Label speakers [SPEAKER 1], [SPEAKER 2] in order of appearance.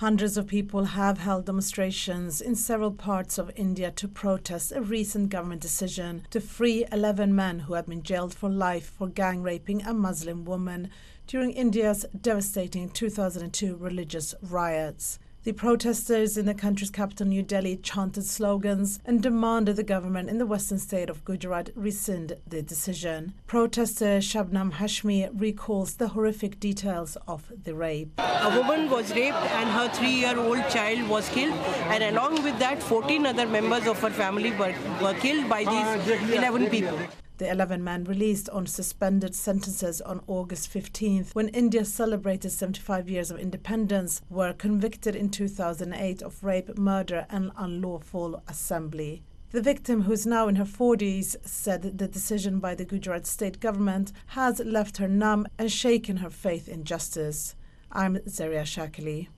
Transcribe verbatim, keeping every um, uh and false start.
[SPEAKER 1] Hundreds of people have held demonstrations in several parts of India to protest a recent government decision to free eleven men who had been jailed for life for gang raping a Muslim woman during India's devastating two thousand two religious riots. The protesters in the country's capital, New Delhi, chanted slogans and demanded the government in the western state of Gujarat rescind the decision. Protester Shabnam Hashmi recalls the horrific details of the rape.
[SPEAKER 2] A woman was raped and her three-year-old child was killed, and along with that, fourteen other members of her family were, were killed by these eleven people.
[SPEAKER 1] The eleven men released on suspended sentences on August fifteenth, when India celebrated seventy-five years of independence, were convicted in two thousand eight of rape, murder and unlawful assembly. The victim, who is now in her forties, said the decision by the Gujarat state government has left her numb and shaken her faith in justice. I'm Zaria Shakili.